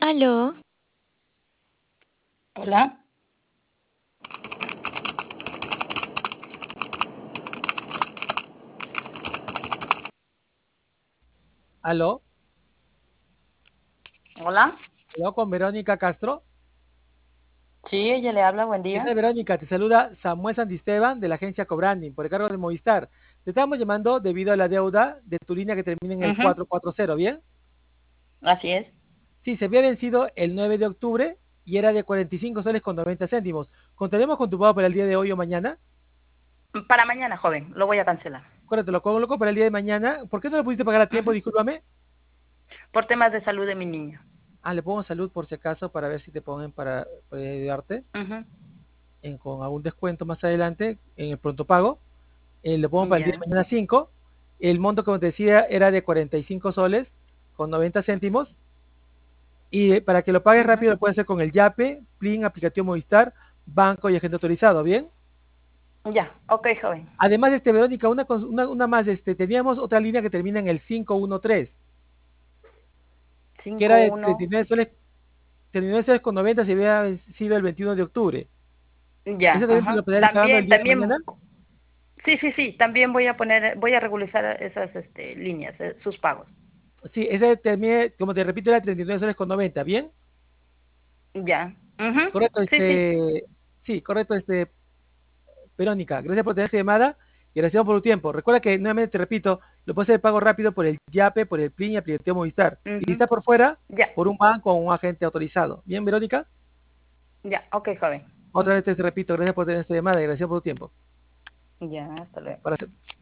Aló, Hola, Aló, hola. aló con Verónica Castro. Sí, ella le habla, buen ¿Qué tal, día. Verónica? Te saluda Samuel Santisteban de la agencia Cobranding por el cargo de Movistar. Te estamos llamando debido a la deuda de tu línea que termina en el Ujú, 440, ¿bien? así es. Sí, se había vencido el 9 de octubre y era de 45 soles con 90 céntimos. ¿Contaremos con tu pago para el día de hoy o mañana? Para mañana, joven, lo voy a cancelar. Acuérdate, lo coloco para el día de mañana. ¿Por qué no lo pudiste pagar a tiempo? Ujú, Discúlpame. por temas de salud de mi niño. Le pongo salud por si acaso para ver si te ponen para ayudarte Ujú, con algún descuento más adelante en el pronto pago. Lo pongo para el día ya. de mañana 5. El monto, como te decía, era de 45 soles con 90 céntimos. Y para que lo pagues Ujú, rápido, lo puedes hacer con el Yape, Plin, aplicación Movistar, banco y agente autorizado, ¿bien? ya, ok, joven. Además, Verónica, una más, teníamos otra línea que termina en el 513, que era Cinco de uno. 39 soles con 90 si había sido el 21 de octubre. Ya, ¿Ese también te lo ajá. podrías ir pagando el También, día de también, mañana? sí, sí, sí, también voy a regularizar esas líneas, sus pagos. Sí, ese termina, como te repito, era 39 soles con 90, ¿bien? Ya, ujú, Correcto, sí, sí, sí, correcto, Verónica, gracias por tener esta llamada y gracias por tu tiempo. Recuerda que, nuevamente te repito, lo puedes hacer pago rápido por el Yape, por el Plin y aplicación Movistar. Y si ujú, está por fuera, ya, por un banco o un agente autorizado. Bien, Verónica, ya, ok, joven. otra Ujú, vez te repito, gracias por tener esta llamada y gracias por tu tiempo. ya, hasta luego. Para